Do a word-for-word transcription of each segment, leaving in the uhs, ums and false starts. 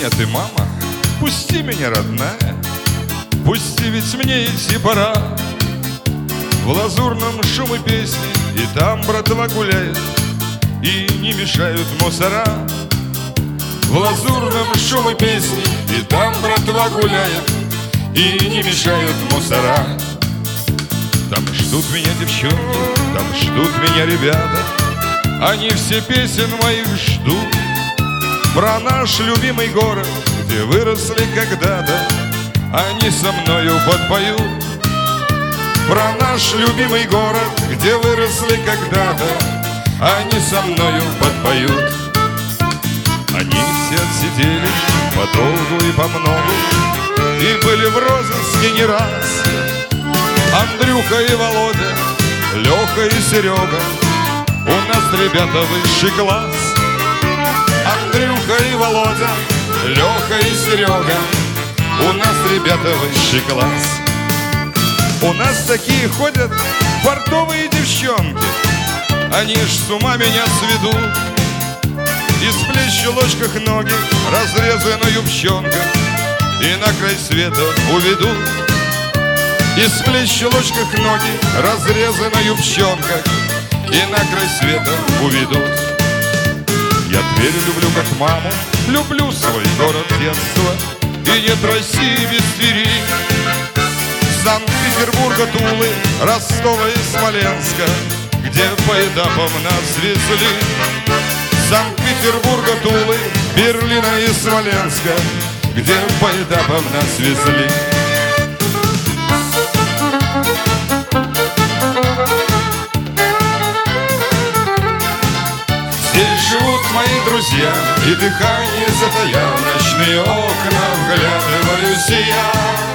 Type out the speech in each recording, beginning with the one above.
меня ты, мама, пусти меня, родная, пусти, ведь мне идти пора. В лазурном шуме песни и там братва гуляет, и не мешают мусора. В лазурном шуме песни и там братва гуляет, и не мешают мусора. Там ждут меня девчонки, там ждут меня ребята, они все песен моих ждут. Про наш любимый город, где выросли когда-то, они со мною подпоют. Про наш любимый город, где выросли когда-то, они со мною подпоют. Они все отсиделись подолгу и по многу, и были в розыске не раз. Андрюха и Володя, Леха и Серега, у нас, ребята, высший класс. Андрюха и Володя, Леха и Серега, у нас, ребята, высший класс. У нас такие ходят портовые девчонки, они ж с ума меня сведут. И с плеч в щелочках ноги, разрезы на юбчонках, и на край света уведут. И с плеч в щелочках ноги, разрезы на юбчонках, и на край света уведут. Я Тверь люблю как маму, люблю свой город детства, и нет России без Твери. Санкт-Петербурга, Тулы, Ростова и Смоленска, где по этапам нас везли. Санкт-Петербурга, Тулы, Берлина и Смоленска, где по этапам нас везли. Здесь живут мои друзья, и дыхание затая, в ночные окна вглядываюсь я.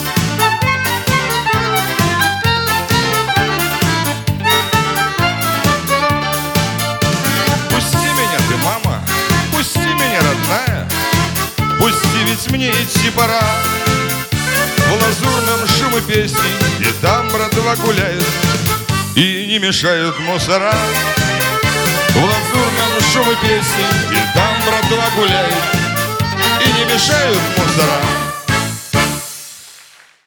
Пусти, ведь мне идти пора. В лазурном шуме песни и там братва гуляет, и не мешают мусора. В лазурном шуме песни и там братва гуляет, и не мешают мусора.